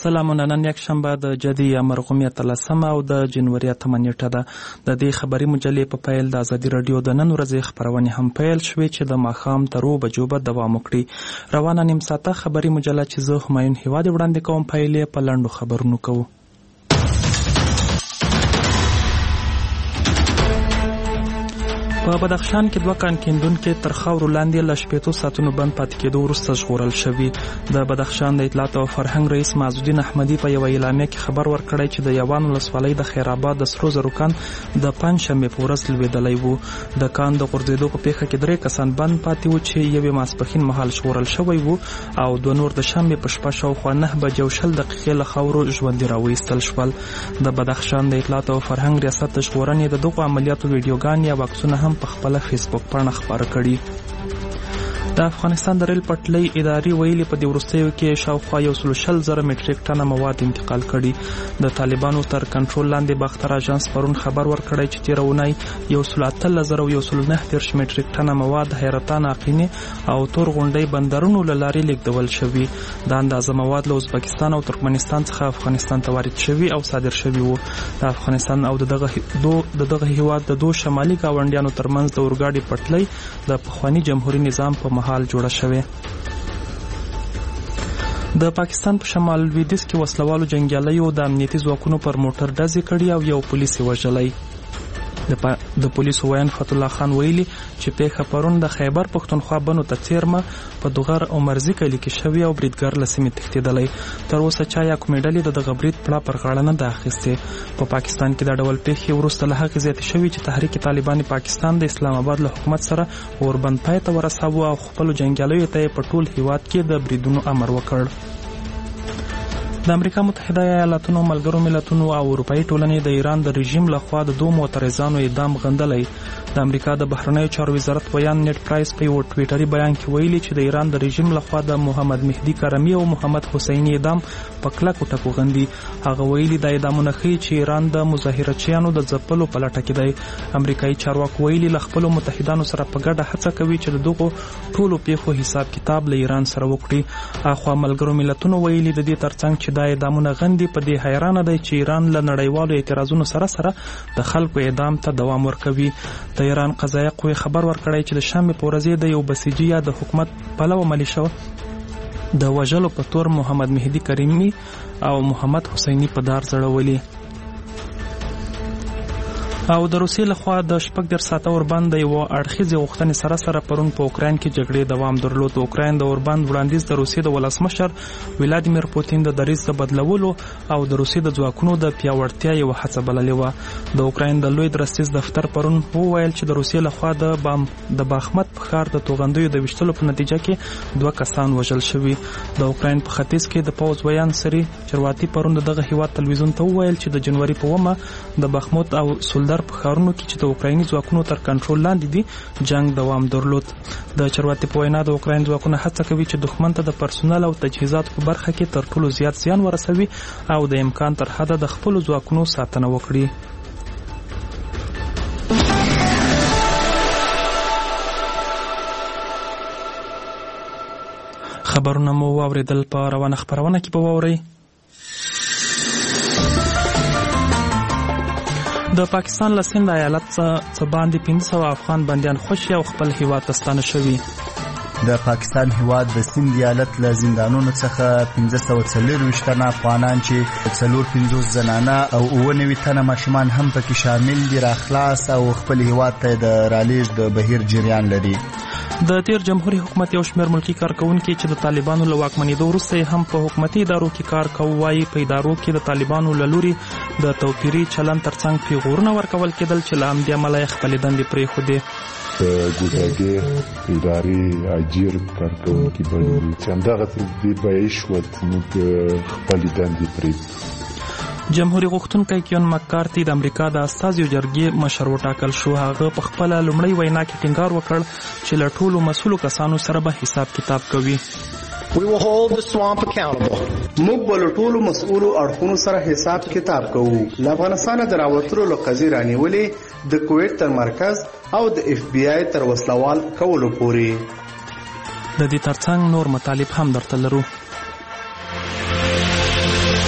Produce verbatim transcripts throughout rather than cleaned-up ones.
سلامونه. نن یک شنبه د جدي مرغومیت اتلسمه او د جنوري اتمه نیټه ده. د دې خبري مجلې په پیل د ازادي رادیو د نن ورځې خبرونه هم پیل شوې چې د ماښام تر اوه بجو به دوام وکړي. روانه نیم ساعته خبري مجله چې زه همایون هیواد وړاندې کوم پیل په لنډو خبرونو کوو. په بدخشان کې دوه کان کیندونکي تر خاورو لاندې له شپېتو ساعتونو بند پاتې کېدو وروسته ژغورل شوي. د بدخشان د اطلاعات او فرهنګ رئیس معزالدین احمدي په یوه اعلامیه کې خبر ورکړی چې د یوان ولسوالۍ د خیرآباد د سرو زرو کان د پنجشنبې په ورځ لوېدلی و. د کان د غورځېدو په پیښه کې درې کسان بند پاتې وو چې یوې ماسپښین مهال ژغورل شوی و او دوه نور د شنبې په شپه شاوخوا نهه بجې او شل دقیقې له خاورو ژوندي راوایستل شول. د بدخشان د اطلاعات او فرهنګ ریاست د ژغورنې د دغو عملیاتو ویډیوګانې او عکسونه هم په خپل فیسبوک پاڼه خبر کړي. د افغانستان د ریل پټلۍ ادارې ویلي په دې وروستیو کې شاوخوا یو سل شل زره میټریک ټنه مواد انتقال کړي. د طالبانو تر کنټرول لاندې باختر اژانس پرون خبر ورکړی چې تېره اونۍ یو سل اتلس زره او یو سل نهه دېرش میټریک ټنه مواد حیرتان عقینې او تور غونډۍ بندرونو له لارې لیږدول شوي. دا اندازه مواد له ازبکستان او ترکمنستان څخه افغانستان ته وارد شوي او صادر شوي وو. د افغانستان او دغه د دغه هیواد د دوه شمالي ګاونډیانو ترمنځ د اورګاډي پټلۍ د پخواني جمهوریت نظام په حال جوړه شوې. د پاکستان په شمال لویدیځ کې وسلوالو جنګیالیو د امنیتي ځواکونو پر موټر ډزې کړي او یو پولیس یې وژلی. د د پولیسو ویان فتح الله خان ویلي چې پیښه پرون د خیبر پښتونخوا بنو ته څیرمه په دوغر او مرزي کلي کې شوې او بریدګر له سیمې تښتېدلی. تر اوسه چا یا کومې ډلې د دغه برید پړه پر غاړه نه ده اخیستې. په پاکستان کې دا ډول پیښې وروسته له هغې زیاتې شوي چې تحریک طالبان پاکستان د اسلام آباد له حکومت سره اوربند پای ته ورساوه او خپلو جنګیالیو ته یې په ټول هیواد کې د بریدونو امر وکړ. د امریکا متحده ایالاتونو، ملګرو ملتونو او اروپایي ټولنې د ایران د رژیم لخوا د دوه معترضانو اعدام غندلی. د امریکا د بهرنیو چارو وزارت ویان نیټ پرایس په یو ټویټري بیان کې ویلي چې د ایران د رژیم لخوا د محمد مهدي کرمي او محمد حسیني اعدام په کلکو ټکو غندي. هغه ویلي دا اعدامونه ښیي چې ایران د مظاهرچیانو د ځپلو په لټه کې دی. امریکایي چارواکو ویلي له خپلو متحدانو سره په ګډه هڅه کوي چې د دغو ټولو پیښو حساب کتاب له ایران سره وکړي. اخوا ملګرو ملتونو ویلي د دې ترڅنګ چې دا اعدامونه غندي په دې حیرانه دی چې ایران له نړیوالو اعتراضونو سره سره د خلکو اعدام ته دوام ورکوي. د ایران قضایه قوې خبر ورکړی چې د شنبې په ورځ د یو بسیجي یا د حکومت پلوه ملیشه د وژلو په تور محمد مهدي کریمي او محمد حسیني په دار ځړولي. او د روسیې لخوا د شپږ دېرش ساعته اوربند د یوه اړخیزې غوښتنې سره سره پرون په اوکراین کې جګړې دوام درلود. د اوکراین د اوربند وړاندیز د روسیې د ولسمشر ولادیمیر پوتین د دریځ د بدلولو او د روسیې د ځواکونو د پیاوړتیا یوه هڅه بللې وه. د اوکراین د لوی درستیز دفتر پرون وویل چې د روسیې لخوا د بام د باخمت په ښار د توغندیو د ویشتلو په نتیجه کې دوه کسان وژل شوي. د اوکراین په ختیځ کې د پوځ ویان سری چرواتی پرون د دغه هیواد تلویزیون ته وویل چې د جنوري په اومه د بخموت او سولدر په ښارونو کې چې د اوکرایني ځواکونو تر کنټرول لاندې دي جنگ دوام درلود. د چرواتی په وینا د اوکراین ځواکونه هڅه کوي چې دښمن ته د پرسونل او تجهیزاتو په برخه کې تر ټولو زیات زیان ورسوي او د امکان تر حده د خپلو ځواکونو ساتنه وکړي. خبرونه مو واوریدل. په روانه خبرونه کې به واورئ د پاکستان له سند ایالت څخه باندې پنځه سوه افغان بندیان خوشي او خپل هیواد ته ستانه شوي. د پاکستان هیواد د سند ایالت له زندانونو څخه پنځه سوه څلورویشت تنه افغانان چې څلور پنځوس زنانه او اووه نوي تنه ماشومان هم پکې شامل دي راخلاص او خپل هیواد ته د رالېږد د بهیر جریان لري. د تیر جمهوریت حکومت یو شمېر ملکي کارکونکي چې د طالبانو له واکمنېدو وروسته هم په حکومتي ادارو کې کار کوي وایي په ادارو کې د طالبانو له لوري د توپیري چلند ترڅنګ پیغورونه ورکول کېدل چې له همدې امله یې خپلې دندې پرېښودې. ګوډاګي ادارې اجیر کارکونکي باندې چې همدغه دې به شوت موږ خپلې دندې پرېږدو. جمهوریت غوښتونکی کیون مکارتي د امریکا د استازیو جرګې مشر وټاکل شو. هغه په خپله لومړۍ وینا کې ټینګار وکړ چې له ټولو مسؤلو کسانو سره به حساب کتاب کوي. We will hold the swamp accountable. موږ به له ټولو مسؤلو اړخونو سره حساب کتاب کوو. له افغانستانه د راوتلو له قضیې رانیولې د کویت تر مرکز او د اف بی آی تر وسلوال کولو پورې. د دې ترڅنګ نور مطالب هم درته لرو.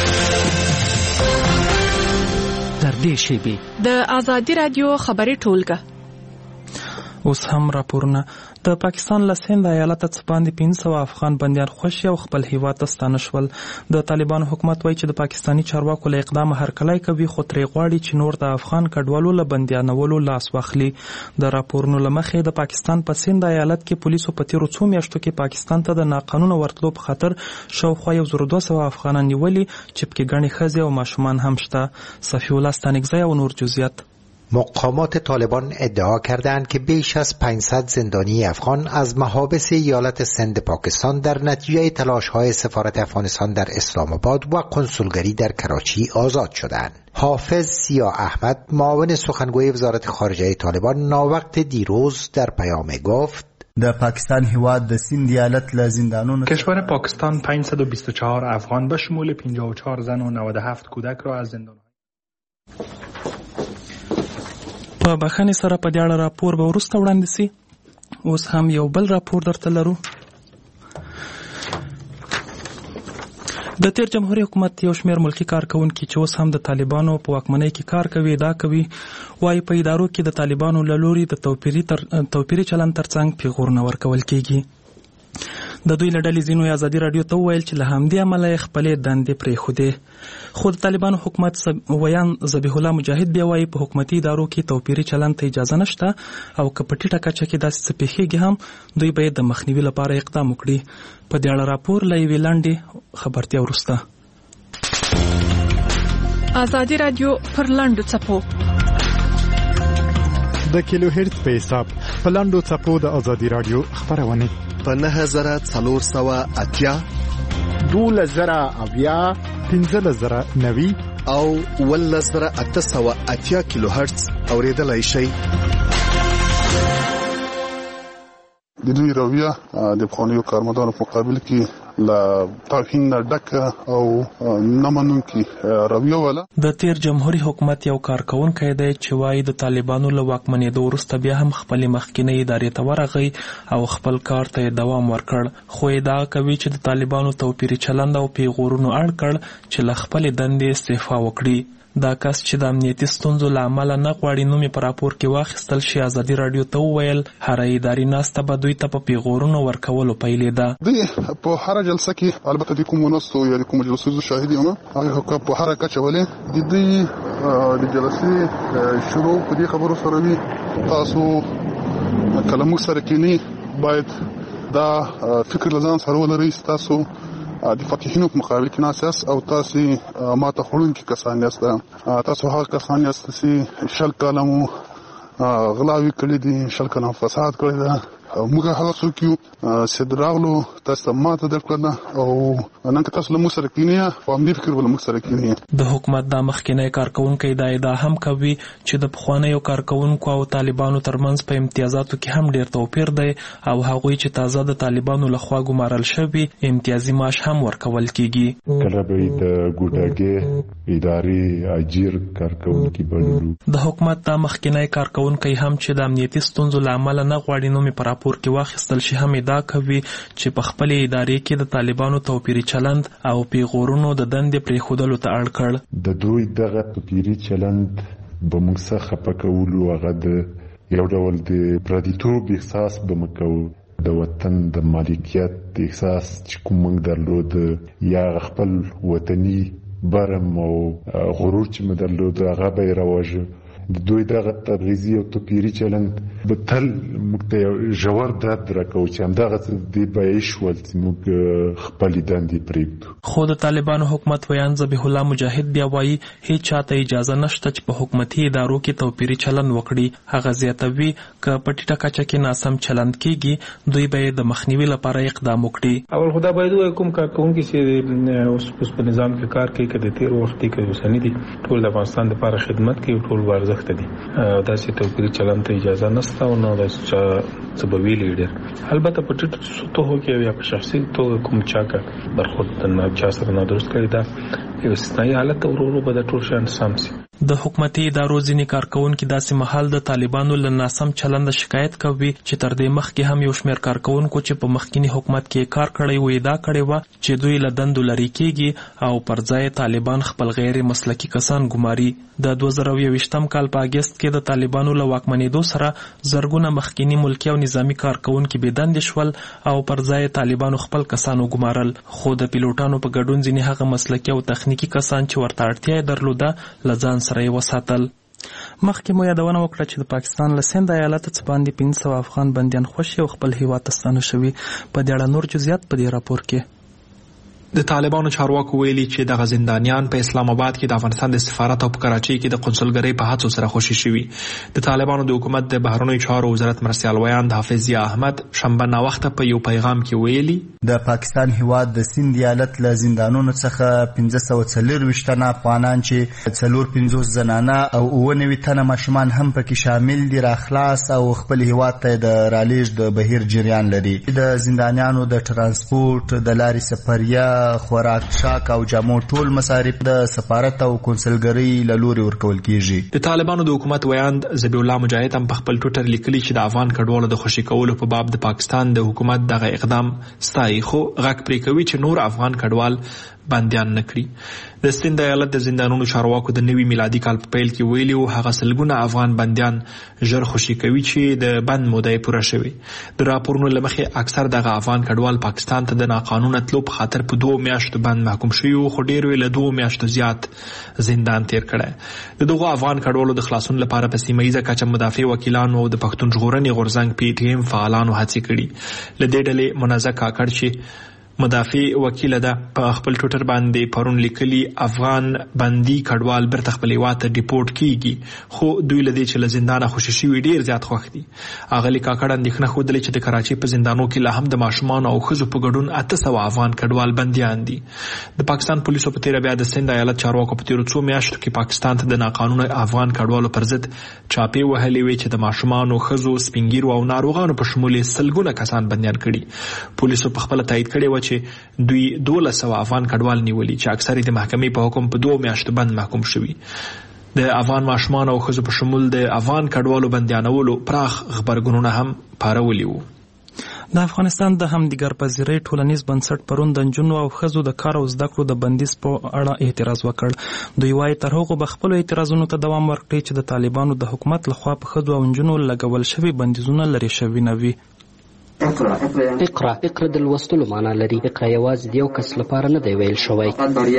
دې شیبې د آزادي رادیو خبري ټولګه. اوس هم راپورونه. د پاکستان له سند ایالت څخه باندې پنځه سوه افغان بندیان خوشي او خپل هیواد ته ستانه شول. د طالبانو حکومت وایي چې د پاکستاني چارواکو له اقدام هرکلی کوي، خو ترې غواړي چې نور د افغان کډوالو له بندیانولو لاس واخلي. د راپورونو له مخې د پاکستان په سند ایالت کې پولیسو په تیرو څو میاشتو کې پاکستان ته د ناقانونه ورتلو په خاطر شاوخوا یو زر و دوه سوه افغانان نیولي، چې پکې ګڼې ښځې او ماشومان هم شته. صفی الله ستانکزی او نور جزئیات. مقامات طالبان ادعا کردند که بیش از پانصد زندانی افغان از محابس ایالت سند پاکستان در نتیجه تلاش‌های سفارت افغانستان در اسلام آباد و کنسولگری در کراچی آزاد شدند. حافظ سیاه احمد، معاون سخنگوی وزارت خارجه طالبان، ناوقت دیروز در پیام گفت: د پاکستان هیواد د سند ایالت له زندانونو کشور پاکستان پانصد و بیست و چهار افغان به شمول پنجاه و چهار زن و نود و هفت کودک را از زندان په بخښنې سره په دې اړه راپور به وروسته وړاندې سي. اوس هم یو بل راپور درته لرو. د تیر جمهوریت حکومت یو شمېر ملکي کارکونکي چې اوس هم د طالبانو په واکمنۍ کې کار کوي دا کوي وایي په ادارو کې د طالبانو له لوري د توپیري تر توپیري چلند ترڅنګ پیغورونه ورکول کیږي. د دوی له ډلې ځینو ازادي راډیو ته وویل چې له همدې امله یې خپلې دندې پرېښودې. خو د طالبانو حکومت ویان ذبیح الله مجاهد بیا وایي په حکومتي ادارو کې توپیري چلند ته اجازه نشته او که په ټیټه کچه کې داسې څه پېښېږي هم دوی باید د مخنیوي لپاره اقدام وکړي. په دې اړه راپور له یوې لنډې خبرتیا وروسته. آزادي راډیو پر لنډو څپو د کیلو هرتز په حساب په لنډو څپو د آزادي راډیو خبرونه په نهه زره څلور سوه اتیا، دولس زره اویا، پنځلس زره نوي او اوولس زره اته سوه اتیا کیلو هرتز اورېدلای شئ. د دوی رویه د پخوانیو کارمندانو په مقابل کې له توهین نه ډکه او نه منونکې رویه وله. د تیر جمهوریت حکومت یو کارکونکی دی چې وایي د طالبانو له واکمنېدو وروسته بیا هم خپلې مخکینۍ ادارې ته ورغی او خپل کار ته یې دوام ورکړ، خو ادعا کوي چې د طالبانو توپیري چلند او پیغورونو اړ کړ چې له خپلې دندې استعفا وکړي. دا کس چې د امنیتي ستونزو له امله نه غواړي نوم یې په راپور کې واخیستل شي ازادي راډیو ته وویل هره اداري ناسته به دوی ته په پیغورونو ورکولو پیلېده. دوی په هره جلسه کې البته د کومو ناستو یا د کومو جلسو زه شاهد یم، هغه په هره کچه ولې د دوی د جلسې شروع په دې خبرو سره وي تاسو کله موږ سره کینی باید دا فکر له ځان سره ولرئ تاسو د فقیهینو په مقابل کې ناست یاست او تاسو ماته خوړونکي کسان یاست. تاسو هغه کسان یاست چې شل کاله مو غلاوي کړي دي، شل کاله فساد کړی ده. موږ هغه څوک یو چې راغلو تاسو ته ماته درکړه او نن که تاسو له موږ سره کینی په همدې فکر ول موږ سره کینی. د حکومت د مخکینی کارکونکو دا ادعا هم کوي چې د پخوانیو کارکونکو او طالبانو ترمنځ په امتیازاتو کې هم ډیر توپیر دی او هغوی چې تازه د طالبانو لخوا ګمارل شوي امتیازي معاش هم ورکول کیږي. کله به د ګوډاګي ادارې اجیر کارکونکي بللو. د حکومت د مخکینی کارکونکو هم چې د امنیتي ستونزو له امله نه غواړي نوم یې په راپور کې واخیستل شي هم ادعا کوي چې په خپلې ادارې کې د طالبانو توپیري چلند او پیغورونو د دندې پرېښودلو ته اړ کړ. د دوی دغه توپیري چلند به موږ څه خفه کولو، هغه د یو ډول د پردیتوب احساس به موږ کوو، د وطن د مالکیت احساس چې کوم موږ درلود یا خپل وطني برم او غرور چې موږ درلود هغه به یې راوژه. د دوی دغه تبعیضي او توپیري چلند به تل موږ ته ژور درد راکوي چې همدغه دې به شول چې موږ خپلې دندې پرېږدو. خو د طالبانو حکومت ویان ذبیح الله مجاهد بیا وایي هیڅ چاته اجازه نشته چې په حکومتي ادارو کې توپیري چلند وکړي. هغه زیاتوي که په ټیټه کچه کې ناسم چلند کیږي دوی به د مخنیوي لپاره اقدام وکړي. اول خدا باید وایي کوم کارکونکي چې اوس په نظام کې کار کوي که د تیر وخت کې اوسني دي ټول د افغانستان لپاره خدمت کوي، ټول ورزش ته دي. داسې توپیري چلند ته اجازه نشته او نه داسې چا څه به ویلي ډېر. البته په ټیټو سطحو کې یا په شخصي توګه کوم چا که برخورد نه چا سره نادرست کړی دا یو استثنایي حالت ورو ورو به د ټول شیان سم شي. د حکومتي ادارو ځینې کارکونکي داسې مهال د طالبانو له ناسم چلند شکایت کوي چې تر دې مخکې هم یو شمېر کارکونکو چې په مخکینی حکومت کې کار کړی و ادعا کړې وه چې دوی له دندو لرې کېږي او پر ځای طالبان خپل غیر مسلکي کسان ګماري. د دوه زره یوویشتم کال په اګست کې د طالبانو له واکمنېدو سره زرګونه مخکینی ملکي او نظامي کارکونکي بې دندې شول او پر ځای طالبانو خپل کسان وګمارل. خو د پیلوټانو په ګډون ځینې هغه مسلکي او تخنیکي کسان چې ورته اړتیا یې درلوده له ځان سره یې وساتل. مخکې مو یادونه وکړه چې د پاکستان له سند ایالت څخه باندې پنځه سوه افغان بندیان خوشي او خپل هیواد ته ستانه شوي. په دې اړه نور جزئیات په دې راپور کې. د طالبانو چارواکو ویلي چې دغه زندانیان په اسلام آباد کې د افغانستان د سفارت او په کراچۍ کې د قونسلګرۍ په هڅو سره خوشي شوي. د طالبانو د حکومت د بهرنیو چارو وزارت مرستیال ویاند حافظ ضیا احمد شنبه ناوخته په یو پیغام کې ویلي د پاکستان هیواد د سند ایالت له زندانونو څخه پنځه سوه څلرویشت تنه افغانان چې څلور پنځوس زنانه او اووه نوي تنه ماشومان هم پکې شامل دي راخلاص او خپل هیواد ته د رالېږد د بهیر جریان لري. د زندانیانو د ترانسپورت د لارې سفریه خوراک شاک او جامو ټول مصارف د سفارت او کونسلګرۍ له لوري ورکول کیږي. د طالبانو د حکومت ویاند ذبیح الله مجاهد هم په خپل ټویټر لیکلي چې د افغان کډوالو د خوشي کولو په باب د پاکستان د حکومت دغه اقدام ستایي خو غږ پرې کوي چې نور افغان کډوال بندیان نکړي. د سند ایالت د زندانونو چارواکو د نوي میلادي کال په پیل کې ویلي و هغه سلګونه افغان بندیان ژر خوشي کوي چې د بند موده یې پوره شوې. د راپورونو له مخې اکثر دغه افغان کډوال پاکستان ته د ناقانونه تلو په خاطر په دوه میاشتو بند محکوم شوي و خو ډېر یې له دوه میاشتو زیات زندان تیر کړی. د دغو افغان کډوالو د خلاصون لپاره په سیمه ییزه کچه مدافع وکیلانو او د پښتون ژغورنې غورځنګ پی ټي ایم فعالانو هڅې کړي. له دې ډلې منازع کاکړ چې مدافع وکیل ده په خپل ټویټر باندې پرون لیکلي افغان بندي کډوال برته خپل هیواد ته ډیپورټ کیږي خو دوی له دې چې له زندانه خوشي شوي ډیر زیات خوښ دي. اغلي کاکړ اندېښنه ښودلې چې د کراچۍ په زندانو کې لا هم د ماشومانو او ښځو په ګډون اته سوه افغان کډوال بندیان دي. د پاکستان پولیسو په تیره بیا د سند ایالت چارواکو په تیرو څو میاشتو کې پاکستان ته د ناقانونه افغان کډوالو پر ضد چاپې وهلې وې چې د ماشومانو ښځو سپینګیرو او ناروغانو په شمول سلګونه کسان بندیان کړي. پولیسو په خپل تایید کړی و چې دوی دولس سوه افغان کډوال نیولي چې اکثر د محکمې په حکم په دوه میاشتو بند محکوم شوي. د افغان ماشومان او ښځو په شمول د افغان کډوالو بندیانولو پراخ غبرګونونه هم پارولي وو. د افغانستان د همدیګر پذیرۍ ټولنیز بنسټ پرون د نجونو او ښځو د کار او زده کړو د بندیز په اړه اعتراض وکړ. دوی وایي تر هغو به خپلو اعتراضونو ته دوام ورکړي چې د طالبانو د حکومت لخوا په ښځو او نجونو لګول شوي بندیزونه لرې شوي نه وي. اقرا اقرا اقرا د لوستلو معنا لري. اقرا یوازې د یو کس لپاره نه دی ویل شوی.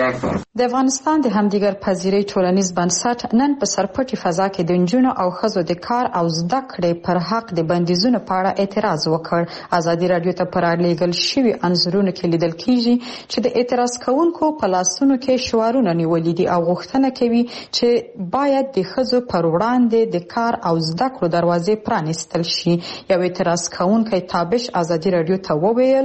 د افغانستان د همدیګر پذیرۍ ټولنیز بنسټ نن په سرپټي فضا کې د نجونو او ښځو د کار او زده کړې پر حق د بندیزونو په اړه اعتراض وکړ. ازادي راډیو ته پر رالیږل شوي انځورونو کې لیدل کیږي چې د اعتراض کوونکو په لاسونو کې شعارونه نیولي دي او غوښتنه کوي چې باید د ښځو پر وړاندې د کار او زده کړو دروازې پرانیستل شي. یو اعتراض کوونکی ازادي راډیو ته وویل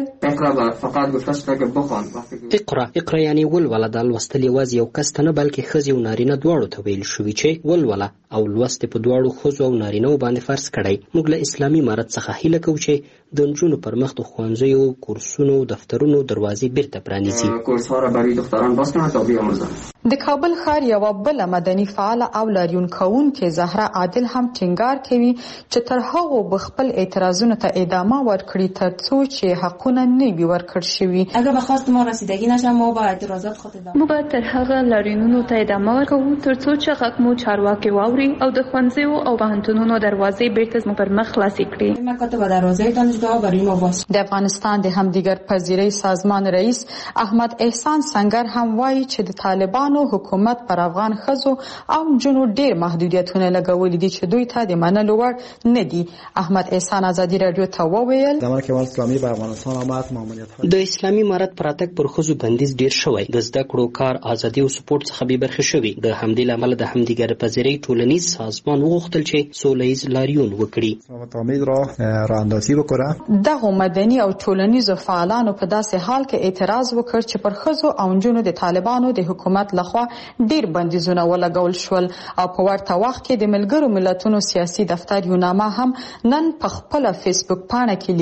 اقرا اقرا یعنی ولوله د لوستل یوازې یو کس ته نه بلکې ښځې او نارینه دواړو ته ویل شوي چې ولوله او لوست په دواړو ښځو او نارینهو باندې فرض کړی. موږ له اسلامي امارت څخه هیله کوو چې د نجونو پر مخ د ښوونځیو کورسونو دفترونو دروازې بیرته پرانیزي. د کابل ښار یوه بله مدني فعاله او لاریون کوونکې زهره عادل هم ټینګار کوي چې تر هغو به خپل اعتراضونو ته ادامه ورکړي تر څو چې حقونه نه وي ورکړل شوي. اگر به خواست ما رسیدگی نشه ما با اعتراضات خود ادامه موږ به تر هغه لاریونونو ته ادامه ورکوو تر څو چې غږ مو چارواکي واوري او د ښوونځیو او پوهنتونونو دروازې بیرته زموږ پر مخ خلاصې کړي. مکاتب دروازه دانشگاه برای ما باز. د افغانستان د همدیګر پذیرۍ سازمان رئیس احمد احسان سنگر هم وایي چې د طالبانو حکومت پر افغان ښځو او نجونو ډیر محدودیتونه لګولي دي چې دوی ته د منلو وړ نه دي. احمد احسان ازادي راډیو ته وویل زمانه که اسلامي په افغانستان آمد ماموریت د اسلامي امارت پراتک پر ښځو بندیز ډیر شوی. د زده کړو کار ازادي او سپورت څخه به برخه شوی. د همدې لامل د همدیګر پذیرۍ ټولنیز سازمان وغوښتل چې سولهییز لاریون وکړي. امید را راه اندازی وکړه. دغه مدني او ټولنیزو فعالانو په داسې حال کې اعتراض وکړ چې پر ښځو او نجونو د طالبانو د حکومت لخوا ډیر بندیزونه ولګول شول او په ورته وخت کې د ملګرو ملتونو سیاسي دفتر یوناما هم نن په خپل فیسبوک پاڼه کې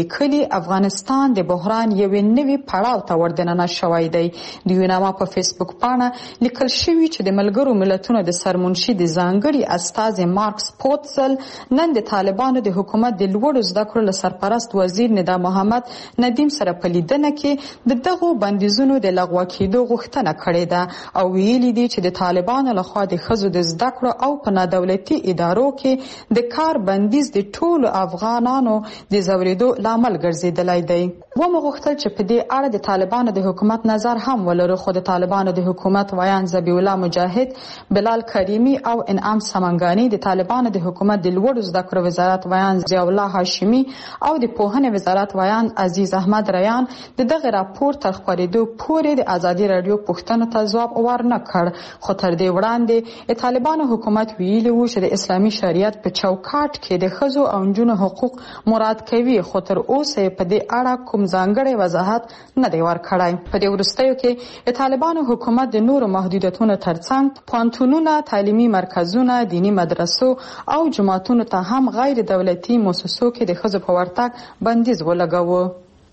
لیکلي افغانستان د بحران یوې نوې پړاو ته وردننه شوی دی. د یوناما په فیسبوک پاڼه لیکل شوي چې د ملګرو ملتونو د سرمنشي د ځانګړي استازي مارکس پوتسل نن د طالبانو د حکومت د لوړو زده کړو له سرپرست وزیر ندا محمد ندیم سره په لیدنه کې د دغو بندیزونو د لغوه کېدو غوښتنه کړې ده او ویلي دي چې د طالبانو لخوا د ښځو د زده کړو او په نادولتي ادارو کې د کار بندیز د ټولو افغانانو د ځورېدو لامل ګرځېدلی دی. ومو غوښتل چې په دې اړه د طالبانو د حکومت نظر هم ولرو، خو د طالبانو د حکومت ویان ذبیح الله مجاهد، بلال کریمی او انعام سمنګانی، د طالبانو د حکومت د لوړو زده کړو وزارت ویان ضیاء الله هاشمی او د پوهنې وزارت ویان عزیز احمد ریان د دغه راپور تر خپرېدو پورې د ازادي راډیو پوښتنو ته ځواب ورنه کړ. خو تر دې وړاندې د طالبانو حکومت ویلي و چې د اسلامي شریعت په چوکاټ کې د ښځو او نجونو حقوق مراد کوي، خو تر اوسه په دې اړه کوم ځانګړی وضاحت نه دی ورکړی. په دې وروستیو کې د طالبانو حکومت د نورو محدودیتونو ترڅنګ پوهنتونونه، تعلیمي مرکزونه، دینی مدرسو او جماعتونو ته هم غیر دولتي مؤسسو کې د ښځو په ورتګ بندیز ولګاوه.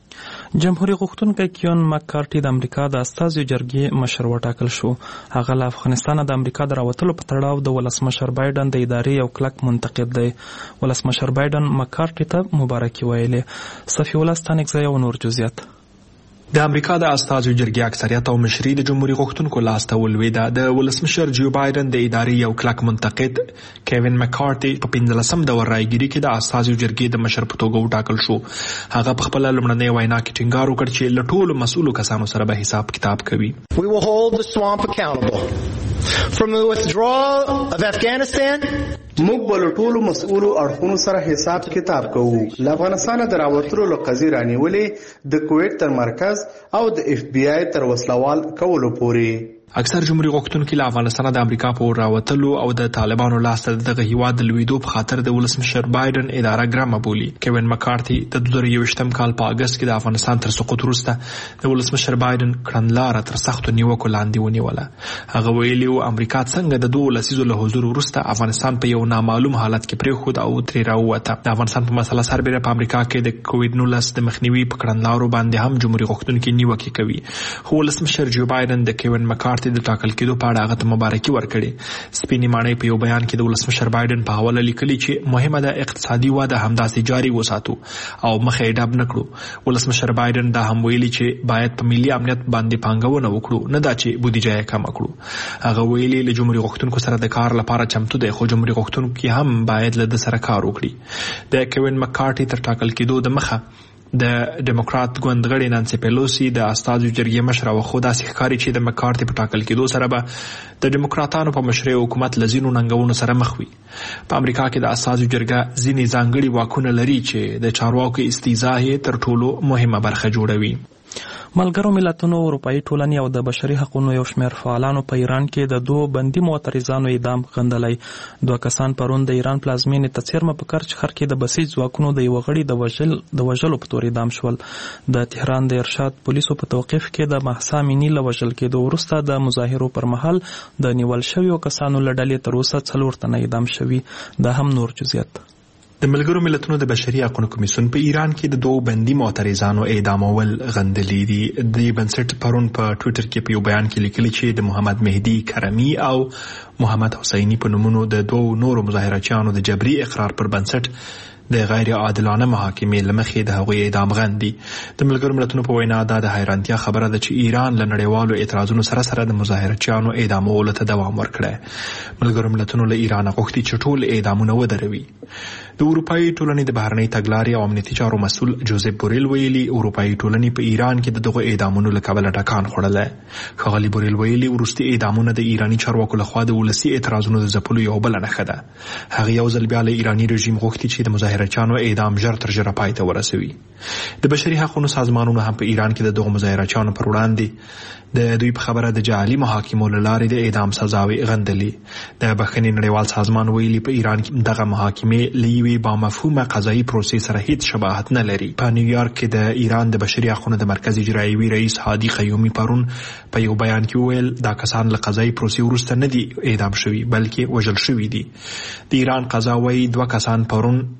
جمهوریت غوښتونکی کیون مکارټي د امریکا د استازو جرګې مشر وټاکل شو. هغه له افغانستان د امریکا د راوتلو په تړاو د ولسمشر بایدن د ادارې یو کلک منتقد دی. ولسمشر بایدن مکارټي ته مبارکي ویلې. صفي الله ستانکزی او نور جزئیات. د امریکا د استازو جرګې اکثریت او مشري د جمهوریت غوښتونکو لاس ته ولوېده. د ولسمشر جو بایدن د ادارې یو کلک منتقد کیوین مکارټي په پنځلسم دور رایګیري کې د استازو جرګې د مشر په توګه وټاکل شو. هغه په خپله لومړنۍ وینا کې ټینګار وکړ چې له ټولو مسؤلو کسانو سره به حساب کتاب کوي. We will hold the swamp accountable. From the withdrawal of Afghanistan, موږ به له ټولو مسؤلو اړخونو سره حساب کتاب کوو. له افغانستانه د راوتلو له قضیې رانیولې د کویټ تر مرکز او د اف بی آی تر وسلوال کولو پورې. اکثر جمهوریت غوښتونکي له افغانستانه د امریکا په راوتلو او د طالبانو لاسته دغه هیواد د لویدو په خاطر د ولسمشر بایدن اداره ګرمه بولي. کیوین مکارټي د دوه زره یوویشتم کال په اګست کې د افغانستان تر سقوط وروسته د ولسمشر بایدن کړنلاره تر سختو نیوکو لاندې ونیوله. هغه ویلي و امریکا څنګه د دوه لسیزو له حضور وروسته افغانستان په یو نامعلوم حالت کې پرېښود او ترې راووته. د افغانستان په مسله سربېره په امریکا کې د کووډ نولس د مخنیوي په کړنلارو باندې هم جمهوریت غوښتونکي نیوکې کوي. خو ولسمشر جو بایدن د کیوین مکارټي د ټاکل کېدو په اړه هغه ته مبارکي ورکړي. سپینې ماڼۍ په یو بیان کې د ولسمشر بایدن په حواله لیکلي چې مهمه ده اقتصادي وده همداسې جاري وساتو او مخه یې ډب نه کړو. ولسمشر بایدن دا هم ویلي چې باید په ملي امنیت باندې پانګونه وکړو، نه دا چې بودیجه یې کمه کړو. هغه ویلي له جمهوریت غوښتونکو سره د کار لپاره چمتو دی، خو جمهوریت غوښتونکي هم باید له ده سره کار وکړي. د کیوین مکارټي تر ټاکل کېدو د مخه د ډیموکرات ګوند غړي نانسي پیلوسی د استازو جرګې مشره و، خو داسې ښکاري چې د مکارټي په ټاکل کېدو سره به د ډیموکراتانو په مشرۍ حکومت له ځینو ننګونو سره مخ وي. په امریکا کې د استازو جرګه ځینې ځانګړي واکونه لري چې د چارواکو استیضاح یې تر ټولو مهمه برخه جوړوي. ملګرو ملتونو، اروپایي ټولنې او د بشري حقوقو یو شمېر فعالانو په ایران کې د دوه بندي معترضانو اعدام غندلی. دوه کسان پرون د ایران پلازمینې ته څیرمه په کرچ ښار کې د بسیج ځواکونو د یوه غړي د وژل د وژلو په تور اعدام شول. د تهران د ارشاد پولیسو په توقیف کې د مهسا امیني له وژل کېدو وروسته د مظاهرو پر مهال د نیول شویو کسانو له ډلې تر اوسه څلور تنه اعدام شوي. دا هم نور جزئیات. د ملګرو ملتونو د بشري حقوقو کمیسیون په ایران کې د دوه بندي معترضانو اعدامول غندلي دي. د بنسټ پرون په ټویټر کې په یو بیان کې لیکلي چې د محمد مهدي کرمی او محمد حسینی په نومونو د دوه نورو مظاهرچیانو د جبري اقرار پر بنسټ د غیر عادلانه محاکمې له مخې د هغوی اعدام غندي. د ملګرو ملتونو په وینا دا د حیرانتیا خبره ده چې ایران له نړیوالو اعتراضونو سره سره د مظاهرچیانو اعدامولو ته دوام ورکړی. ملګرو ملتونو له ایران غوښتي چې ټول اعدامونه ودروي. د اروپایي ټولنې د بهرنۍ تګلارې او امنیتي چارو مسؤل جوزف بوریل ویلي اروپایي ټولنې په ایران کې د دغو اعدامونو له کبله ټکان خوړلی. ښاغلي بوریل ویلي وروستي اعدامونه د ایراني چارواکو لخوا د ولسي اعتراضونو د ځپلو یوه بله نښه ده. هغه یو ځل بیا له ایراني رژیم غوښتي چې د مظاهرچیانو اعدام ژر تر ژره پای ته ورسوي. د بشري حقوقو سازمانونو هم په ایران کې د دغو مظاهرچیانو پر وړاندې د دوی په خبره د جعلي محاکمو له لارې د اعدام سزاوي غندلي. د بخښنې نړیوال سازمان ویلي په ایران کې دغه محاکمې له یوې بامفهومه قضایي پروسې سره هیڅ شباهت نه لري. په نیویارک کې د ایران د بشري حقوقو د مرکز اجرایوي رئیس هادي قیومي پرون په یو بیان کې وویل دا کسان له قضایي پروسې وروسته نه دي اعدام شوي بلکې وژل شوي دي. د ایران قضا وايي دوه کسان پرون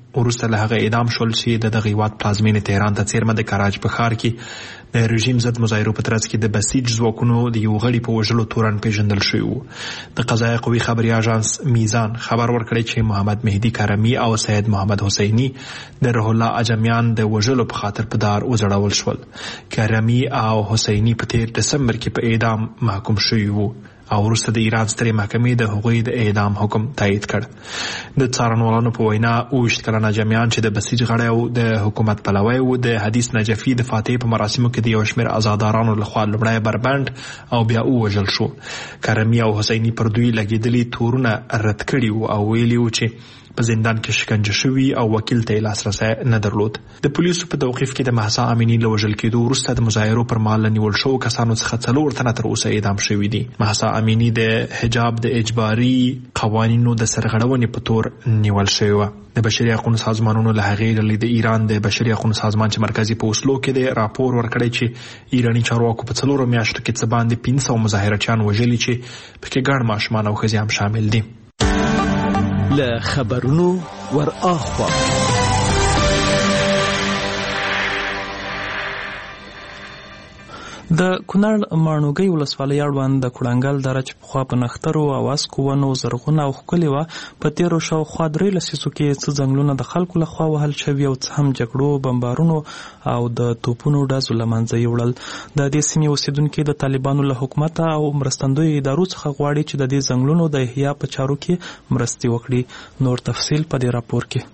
وروسته له هغه اعدام شول چې د دغه هیواد پلازمینې تهران ته څیرمه د کراچ په ښار کې د رژیم ضد مظاهرو په ترڅ کې د بسیج ځواکونو د یو غړي په وژلو تورن پیژندل شوی و. د قضایه قوې خبري اژانس میزان خبر ورکړی چې محمد مهدي کرمی او سید محمد حسینی د روح الله اجمیان د وژلو په خاطر په دار وځړول شول. کرمی او حسینی په تیر دسمبر کې په اعدام محکوم شوی وو او وروسته د ایران سترې محکمې د هغوی د اعدام حکم تایید کړ. د څارنوالانو په وینا اوویشت کلنه جمیان چې د بسیج غړی او د حکومت پلوی و د حدیث نجفي د فاتحې په مراسمو کې د یو شمېر ازادارانو لخوا لومړی بربنډ او بیا ووژل شو. کرمی او حسیني پر دوی لګېدلي تورونه رد کړي وو او ویلي وو چې په زندان کې شکنجه شوي او وکیل ته لاسرسی نه درلود. د پولیسو په توقیف کې د مهسا امینی له وژل کېدو وروسته د مظاهرو پر مهال له نیول شوو کسانو څخه څلور تنه تر اوسه اعدام شوي دي. مهسا امینی د حجاب د اجباري قوانینو د سرغړونې په تور نیول شوی و. د بشري حقوقو سازمانونو له هغې ډلې د ایران د بشري حقوقو سازمان چې مرکزي په اوسلو کې دی راپور ورکړی چې ایراني چارواکو په څلورو میاشتو کې څه باندې پنځه سوه مظاهرچیان وژلي چې پکې ګڼ ماشومان او ښځې هم شامل دي. له خبرونو ور اخوا د کونړ ماڼوګۍ ولسوالۍ اړوند د کړنګل دره چې پخوا په نښترو او واسکو ونو زرغونه او ښکلې وه، په تېرو شاوخوا درې لسیزو کې څه ځنګلونه د خلکو لخوا وهل شوي او څه هم جګړو، بمبارونو او د توپونو ډزو له منځه یوړل. د دې سیمې اوسیدونکي د طالبانو له حکومته او مرستندویو ادارو څخه غواړي چې د دې ځنګلونو د احیا په چارو کې مرستې وکړي. نور تفصیل په دې راپور کې.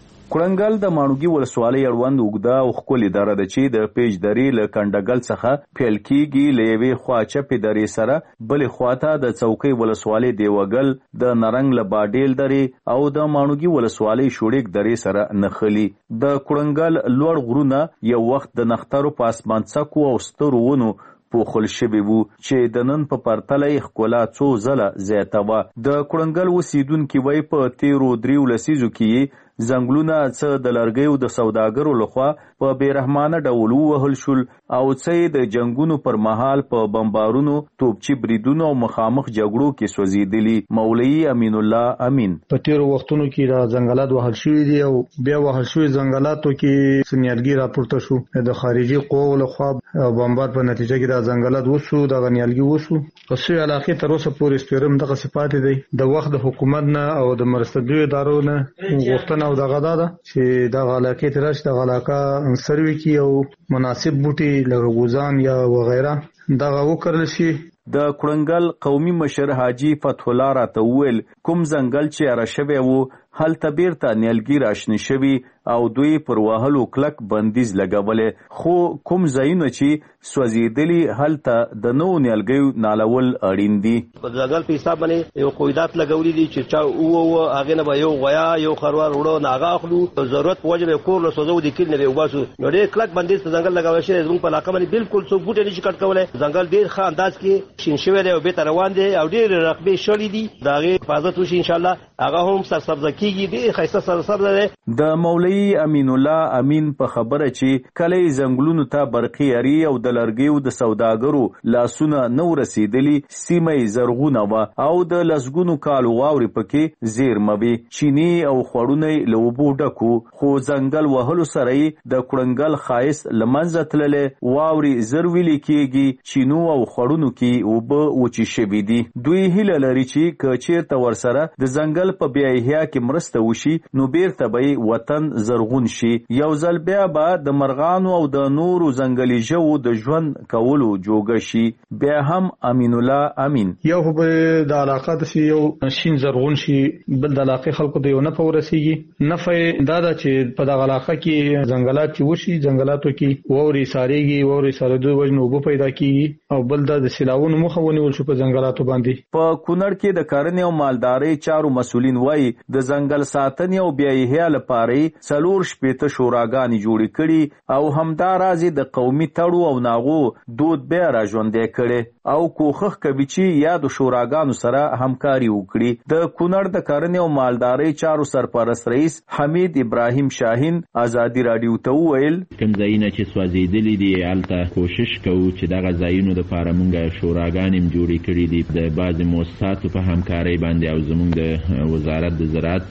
کړنګل د ماڼوګي ولسوالۍ اړوند اوږده او ښکلې دره ده چې د پیج درې له کنډګل څخه پیل کیږي. له یوې خوا چپې درې سره بلې خواته د څوکۍ ولسوالۍ دیوګل، د نرنګ له باډیل درې او د ماڼوګي ولسوالۍ شوړیک درې سره نښلي. د کړنګل لوړ غرونه یو وخت د نښترو په اسمان څکو او سترو ونو پوښل شوي وو چې د نن په پرتله یې ښکلا څو ځله زیاته وه. د کړنګل اوسیدونکي وایي په تیرو دریو لسیزو کې ځنګلونه څه د لرګیو د سوداګرو لخوا په بېرحمانه ډول ووهل شول او څه یې د جنګونو پر مهال په بمبارونو، توپچي بریدونو او مخامخ جګړو کې سوځېدلي. مولوي امین الله امین: په تیرو وختونو کې دا ځنګلات وهل شوي دي او بیا وهل شوي ځنګلاتو کې څه نیالګي راپورته شو د خارجي قواو لخوا بمبار په نتیجه کې دا ځنګلات وسو، دغه نیالګي وسو. په سوی علاقې تر اوسه پورې سپېرم دغسې پاتې دی. د وخت د حکومت نه او د مرستندویو ادارو نه غوښتنه او دغه دا ده چې دغه علاقې ته راشي، دغه علاقه سروي کړي او مناسب بوټي لکه ګوزان یا وغیره دغه وکرل شي. د کړنګل قومي مشر حاجي فتح الله راته وویل کوم ځنګل چې اره شوی و هلته بیرته نیالګي راشنه شوي او دوی پر وهلو کلک بندیز لګولی، خو کوم ځایونه چې سوځېدلي هلته د نوو نیالګیو نالول اړین دي. په ځنګل په حساب باندې یو قویدات لګولي دي چې چا ووه هغې نه به یو غویا یو خروار وړو نه هغه اخلو، ضرورت په وجه به کور له سوځو د کلي نه به وباسو. نو ډېر کلک بندیز په ځنګل لګولی شوی زموږ په علاقه باندې بالکل څوک بوټی نشي کټ کولی. ځنګل ډېر ښه انداز کې شین شوی دی او بېرته روان دی او ډېرې رقبې شلي دي. د هغې حفاظت وشي انشاءالله، هغه هم سرسبزه کېږي، ډېر ښایسته سرسبزه دی. د مولوي امین الله امین په خبره چې کله یې ځنګلونو ته برقي اري او د لرګیو د سوداګرو لاسونه نه ورسېدلي، سیمه یې زرغونه وه او د لسګونو کالو واورې پکې زیرمه وې. چیني او خوړونه یې له اوبو ډکو، خو ځنګل وهلو سره یې د کړنګل ښایست له منځه تللی. واورې زر ویلې کېږي، چینو او خوړونو کې اوبه وچې شوي دي. دوی هیله لري چې که چېرته ورسره د ځنګل په بیا احیا کې مرسته وشي نو بیرته به وطن زرغون شي. یو ځل بیا به د مرغانو او د نورو ځنګلي ژوو د ژوند کولو جوګه شي. بیا هم امین الله امین: یو خو به د علاقه داسې یو شین زرغون شي، بل د علاقې خلکو ته یو نفع ورسېږي. نفع دا ده چې په دغه علاقه کې ځنګلات چې وشي، ځنګلاتو کې واورې سارېږي، واورې سارېدو وجې نه اوبه پیدا کېږي او بل دا د سیلاونو مخه ونیول شو په ځنګلاتو باندې. په کونړ کې د کرنې او مالدارۍ چارو مسؤلین وایي د ځنګل ساتنې او بیا احیا لپاره څلور شپېته شوراګانې جوړې کړي او همداراز د قومي تړو او ناغو دود بیا را ژوندی کړي او کوښښ کوي چې یادو شوراګانو سره همکاري وکړي. د کونړ د کرنې او مالدارۍ چارو سرپرست رئیس حمید ابراهیم شاهین ازادي راډیو ته وویل کوم ځایونه چې سوځېدلي دي هلته کوشش کوو چې دغه ځایونو دپاره موږ شوراګانې هم جوړې کړي دي د بعضې مؤسساتو په همکارۍ باندې او زموږ د وزارت د زراعت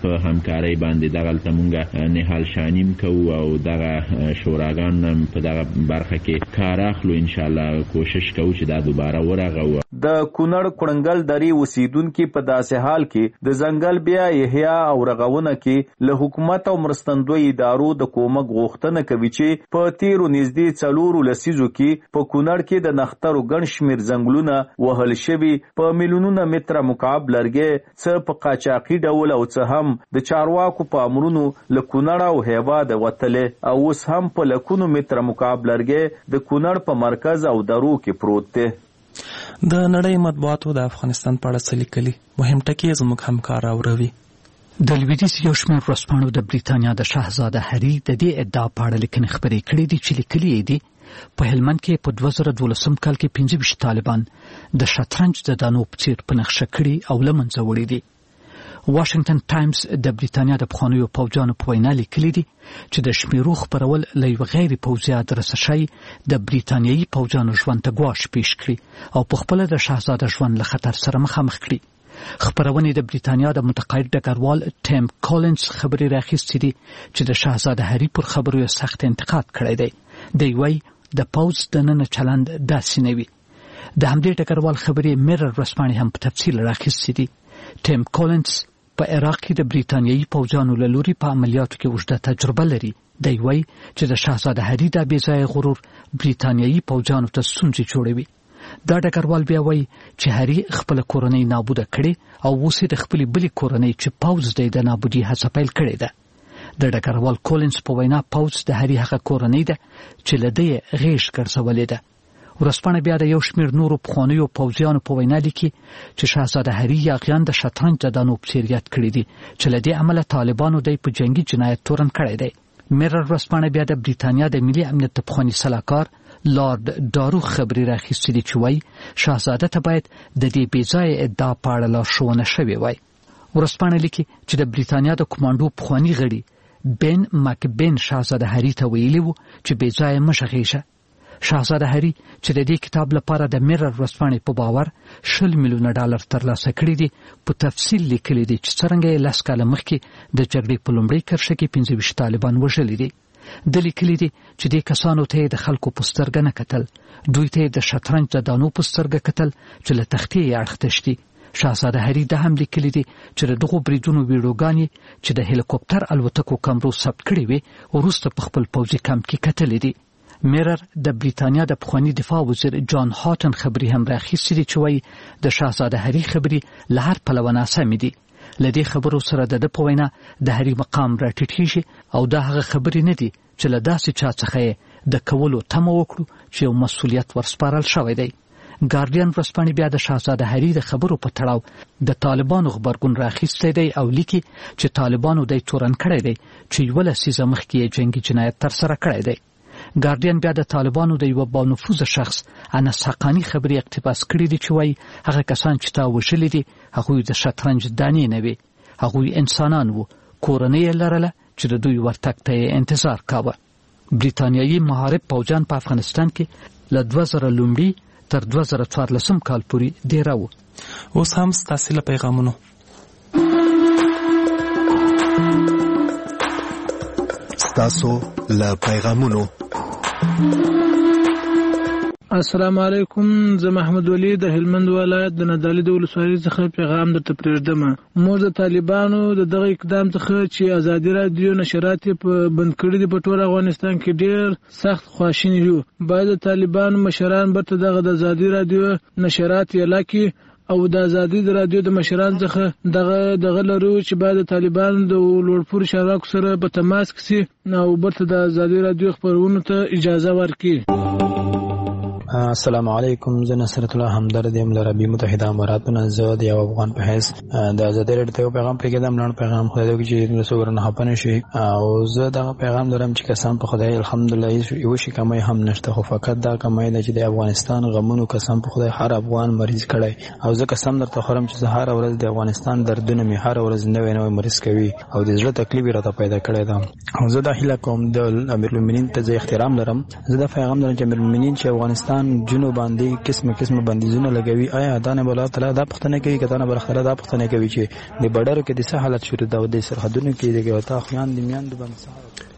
په همکارۍ باندې دغلته مونږ نهال شانیم کوو او دغه شوراګان په دغه برخه کې کار اخلو. ان شاء الله کوشش کوو چې دا دوباره ورغو. د کونړ کړنګل درې اوسیدونکو په داسې حال کې د ځنګل بیا احیا او رغونه کې له حکومت او مرستندوی ادارو د کومک غوښتنه کوي چې په تیرو نږدې څلورو لسیزو کې په کونړ کې د نخترو ګڼ شمېر ځنګلونه وهل شوي، په میلیونونه متره مکعب لرګي څه په قاچاقي ډول او څه هم د چارواکو په امرونو له کونړ او هیواد وتلې، او اوس هم په لکونو متره مکعب لرګي د کونړ په مرکز او درو کې پروت دی. د نړۍ مطبوعاتو د افغانستان په اړه څه لیکلي؟ مهم ټکي زموږ همکار اوروي. د لویدیځ یو شمېر ورځپاڼو د بریتانیا د شاهزاده هری د دې ادعا په اړه لیکنې خپرې کړې دي چې لیکلي یې دي په هلمند کې په دوه زره دولسم کال کې پنځه ویشت طالبان د شطرنج د دانو په څیر په نقشه کړي او له منځه وړي دي. واشنگټن ټایمز د بریتانیا د پخوانیو پوځیانو په وینا لیکلي دي چې د شمیرو خپرول له یو غیر پوځي ادرسه شي د بریتانیایي پوځیانو ژوند ته ګواښ پیښ کړي او په خپل د شاهزاده ژوند له خطر سره مخامخ کړي. خبرونه د بریتانیا د متقاعد ډګروال ټیم کولنز خبري راخیستې دي چې د شاهزاده هری پر خبرو یې سخت انتقاد کړی دی. دی وايي د پوځ د نن چلند داسې نه وي. د همدې ډګروال خبري میرر ورځپاڼې هم په تفصیل راخیستې دي. ټیم کولنز په عراق کې د بریتانیایي پوځیانو له لوري په عملیاتو کې اوږده تجربه لري. دی وايي چې د شاهزاده هری د بې ځایه غرور بریتانیایي پوځیانو ته ستونزې جوړوي. دا ډګروال بیا وايي چې هری خپل کورنۍ نابوده کړي او اوس د خپل بلی کورنۍ چې پوځ دی د نابودي هڅه پیل کړې ده. د ډګروال کولنز په وینا پوځ د هری هغه کورنۍ ده چې له دې غیش ګرځولې ده. ورځپاڼه بیا د یو شمېر نورو پخوانیو پوځیانو په وینا لیکي چې شاهزاده هری یاغیان د شطرنج د دانو په څیر یاد کړي دي چې له دې عمله طالبانو دی په جنگي جنایت تورن کړی دی. میرر ورځپاڼه بیا د بریتانیا د ملي امنیت د پخواني سلاکار لارد دارو خبري راخیستې دي چې وايي شاهزاده ته باید د دې بې ځایه ادعا په اړه لارښوونه شوې وای. ورځپاڼه لیکي چې د بریتانیا د کمانډو پخواني غړي بن مکبن شاهزاده هری ته ویلي وو چې بې ځایه مه غږیږه. شاهزاده هری چې د دې کتاب لپاره د میرر ورځپاڼې په باور شل میلیونه ډالر ترلاسه کړي دي په تفصیل لیکلي دي چې څرنګه یې لس کاله مخکې د جګړې په لومړۍ کرښه کې پنځه ویشت طالبان وژلي دي. د لیکلي دي چې د کسانو ته د خلکو په سترګه نه کتل، دوی ته د شطرنج د دانو په سترګه کتل چې له تختې یې اړخ تشتي. شاهزاده هری د هم لیکلي دي چې دغه بریدونو ویډیوګانې چې د هلیکوپټر الوتکو کمرو ثبت کړي وي وروسته په خپل پوځي کمپ کې کتلې دي. میرر د بریتانیا د پخواني دفاع وزیر جان هاتن خبري هم راخیستې دي چې وايي د شاهزاده هری خبري له هر پلوه ناسمې دي. له دې خبرو سره د په وینا د هری مقام راټیټېږي او دا هغه خبرې نه دي چې له داسې چا څخه د کولو تمه وکړو چې یو مسؤلیت ورسپارل شوی دی. ګارډین ورځپاڼې بیا د شاهزاده هری د خبرو په تړاو د طالبانو خبرګون راخیستی دی او لیکي چې طالبانو د تورن کړی دی چې یو لسیزه مخکې جنگي جنایت تر سره کړی دی. ګارډین بیا د طالبانو د یو بانفوذ شخص انس حقانی خبري اقتباس کړی دی چې وايي هغه کسان چې تا وژلي دي هغوی د شطرنج دانې نه وي، هغوی انسانان وو، کورنۍ یې لرله چې د دوی ورتګ ته انتظار کاوه. بریتانیایي محارب پوځیان په افغانستان کې له دوه زره لومړي تر دوه زره څوارلسم کال پورې ډېره وو. اوس هم ستاسې له پیغامونو ستاسو له پیغامونو السلام علیکم. زه محمد ولی د هلمند ولایت د ندالي د ولسوالۍ څخه پیغام درته پرېږدم. موږ د طالبانو د دغه اقدام څخه چې ازادي رادیو نشرات په بند کړي دي په ټول افغانستان کې ډېر سخت خواشیني یو. باید د طالبانو مشران برته دغه د ازادي رادیو نشرات اعلان کړي او د ازادي د رادیو د مشران څخه دغه دغه لرو چې باید د طالبانو د لوړپوړو چارواکو سره په تماس کې سي او برته د ازادي رادیو خبرونو ته اجازه ورکړي. السلام علیکم. زه نصرت الله همدرد یم له عربي متحده اماراتو نه. زه د یو افغان په حیث د ازادي رادیو ته پیغام پرېږدم. لاړ پیغام خدای دې چې له څو ورنه خپه نه شي او زه دغه پیغام لرم چې قسم په خدای الحمدلله یو شي کمای هم نشته، خو فقط دا کمای ده چې د افغانستان غمونو قسم په خدای هر افغان مریض کړي او زه قسم درته خورم چې زه هر ورځ د افغانستان دردونه می هر ورځ نوې نوې مریض کوي او د زړه تکلیف راته پیدا کړی ده. او زه د هیله کوم د امیر المؤمنین ته زه احترام لرم. زه د پیغام لرم چې امیر المؤمنین چې افغانستان افغان جنو باندې قسمه قسمه بندیزونه لګوي. آیا دا نه الله تعالی دا پښتنه کوي کته نه برخره دا پښتنه کوي چې د بډر کې د څه حالت شروع دا د سرحدونو کې د ګوتا خوان د میان د باندې